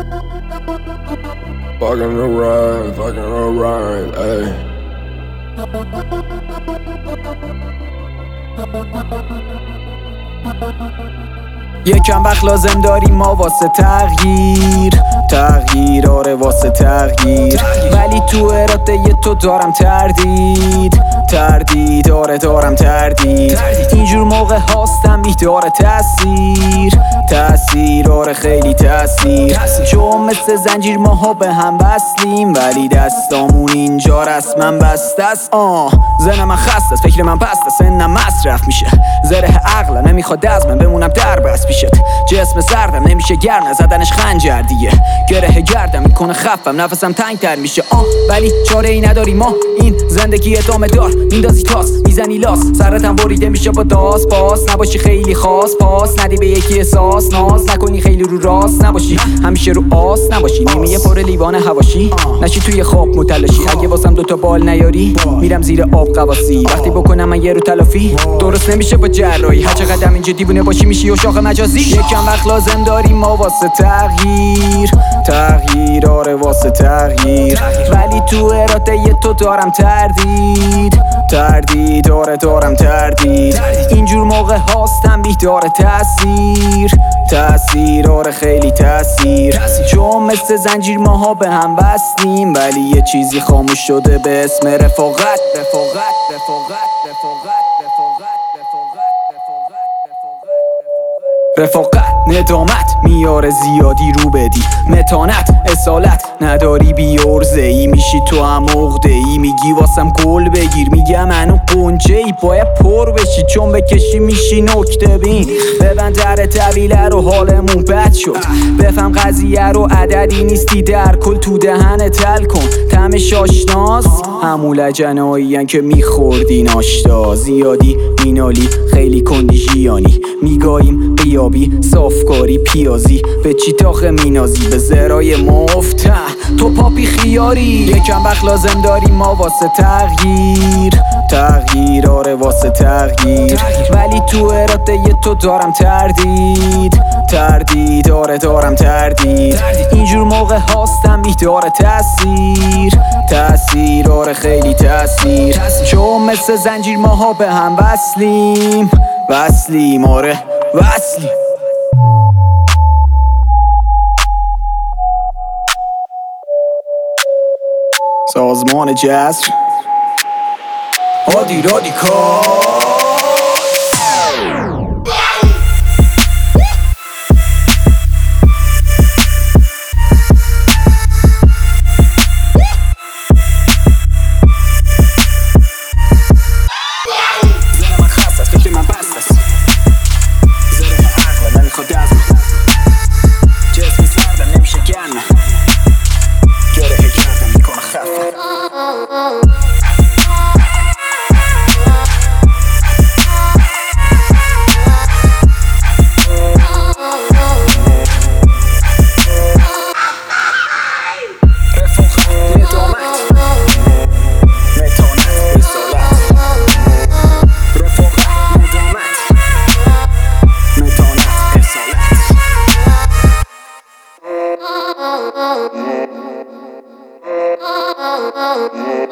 Fucking around, ayy. یکم وقت لازم داریم ما واسه تغییر آره واسه تغییر ولی تو اراده تو دارم تردید آره دارم تردید اینجور موقع هاستم بیداره تأثیر آره خیلی تأثیر چون مثل زنجیر ماها به هم وصلیم ولی دستامون اینجا رسما بسته است. زن من خسته است، فکر من پسته، سنم مصرف میشه، زره عقلم نمیخواد از من بمونم در بس پیشت. جسم سردم نمیشه گرم زدنش خنجر دیگه، گره گردم میکنه خفم نفسم تنگتر میشه. ولی چاره ای نداری ما این زندگی ادامه دار، میندازی تاس میزنی لاس سرتم بریده میشه با داس باس. نباشی خیلی خاص پاس ندی به یکی احساس، ناز نکنی خیلی رو راست نباشی، همیشه رو آس نباشی، نیمه پر لیوان هواشی نشی توی خواب متلاشی. اگه واسم دوتا بال نیاری میرم زیر آب قواسی، وقتی بکنم من یه رو تلافی درست نمیشه با جراحی. هر چقدر اینجا دیوونه باشی میشی و شاخ مجازی. یکم وقت لازم داریم ما واسه تغییر آره واسه تغییر ولی تو اراده تو دارم تردید آره دارم تردید. اینجور موقع هاستم بیداره تأثیر آره خیلی تأثیر چون مثل زنجیر ماها به هم وصلیم ولی یه چیزی خاموش شده به اسم رفاقت. رفاقت ندامت میاره زیادی رو بدی، متانت اصالت نداری بیارزه ای میشی تو هم عقده ای. میگی واسم گل بگیر میگم منو قنچه ای باید پر بشی چون بکشی میشی نکته بین. ببند در طویله رو حالمون بد شد، بفهم قضیه رو عددی نیستی در کل تو دهن تل کن. طعمش آشناس همون لجنایین که میخوردی ناشتا، زیادی مینالی خیلی کندیژیانی میگاییم قیابی صافکاری پیازی به چی تاخه مینازی به زرای مفته تو پاپی خیاری. یکم وقت لازم داریم ما واسه تغییر آره واسه تغییر ولی تو اراده تو دارم تردید آره دارم تردید. اینجور موقع هاستم بیداره تأثیر آره خیلی تأثیر چون مثل زنجیر ماها به هم وصلیم آره وصلیم. سازمان جسر هادی رادیکال. Oh,